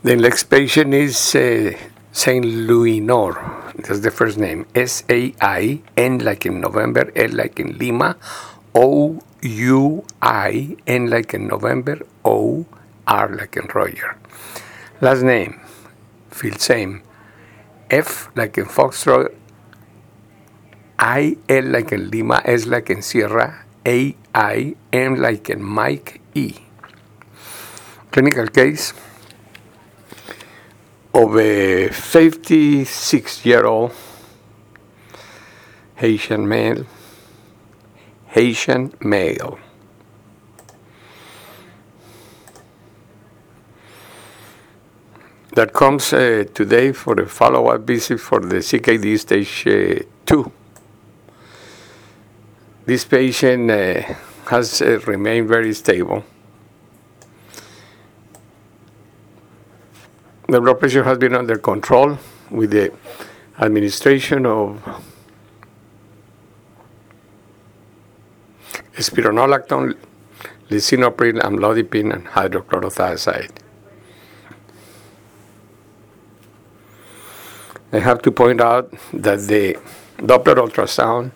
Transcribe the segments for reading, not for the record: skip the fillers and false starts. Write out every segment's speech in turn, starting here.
The next patient is Saint Louis Nor. That's the first name. S-A-I-N like in November, L like in Lima, O-U-I-N like in November, O-R like in Roger. Last name, feel same. F like in Foxtrot, I-L like in Lima, S like in Sierra, A-I-M like in Mike, E. Clinical case of a 56-year-old Haitian male that comes today for a follow-up visit for the CKD stage 2. This patient has remained very stable. The blood pressure has been under control with the administration of spironolactone, lisinopril, amlodipine, and hydrochlorothiazide. I have to point out that the Doppler ultrasound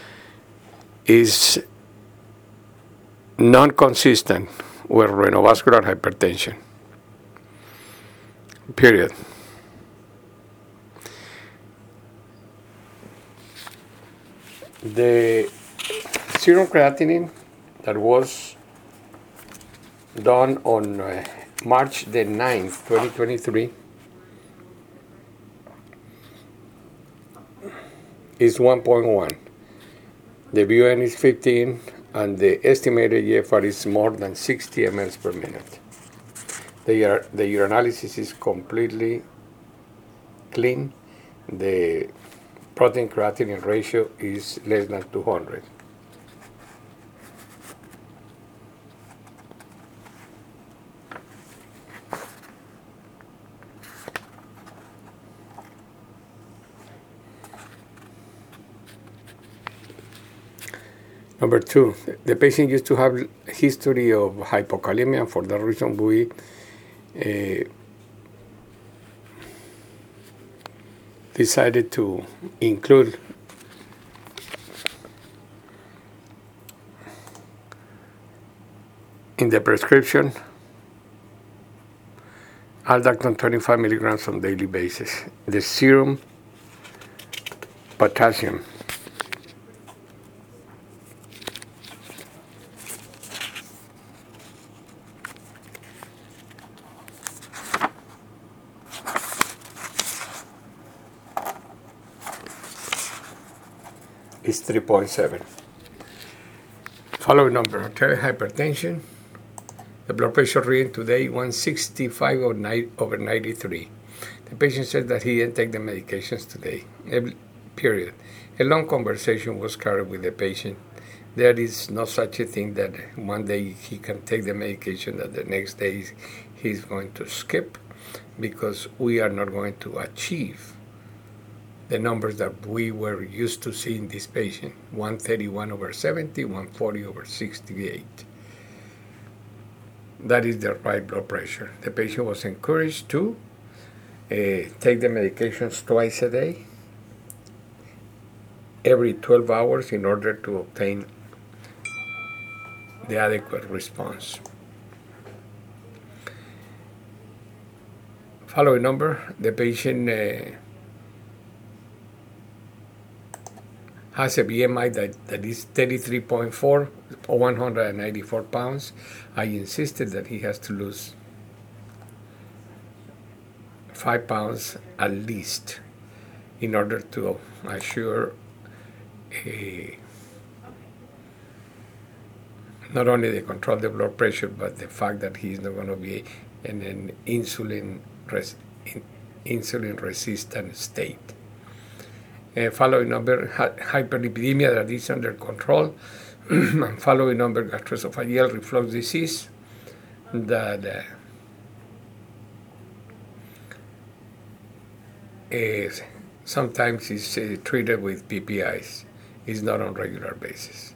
is non-consistent with renovascular hypertension. Period. The serum creatinine that was done on March the 9th, 2023 is 1.1. The VUN is 15 and the estimated GFR is more than 60 mL per minute. The urinalysis is completely clean. The protein creatinine ratio is less than 200. Number 2, the patient used to have a history of hypokalemia. For that reason, we decided to include in the prescription aldactone 25 milligrams on daily basis. The serum potassium is 3.7. Following number, arterial hypertension. The blood pressure reading today 165 over 93. The patient said that he didn't take the medications today. Period. A long conversation was carried with the patient. There is no such a thing that one day he can take the medication that the next day he's going to skip, because we are not going to achieve the numbers that we were used to seeing this patient, 131 over 70, 140 over 68. That is the right blood pressure. The patient was encouraged to take the medications twice a day, every 12 hours, in order to obtain the adequate response. Following number, the patient has a BMI that is 33.4 or 194 pounds. I insisted that he has to lose 5 pounds at least in order to assure not only the control of the blood pressure, but the fact that he's not going to be in an insulin resistant state. Following number, hyperlipidemia that is under control, and following number, gastroesophageal reflux disease that sometimes is treated with PPIs. It's not on a regular basis.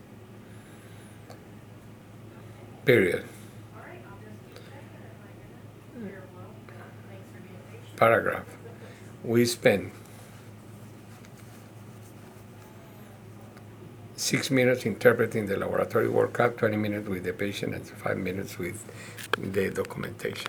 Period. paragraph. We spent 6 minutes interpreting the laboratory workup, 20 minutes with the patient, and 5 minutes with the documentation.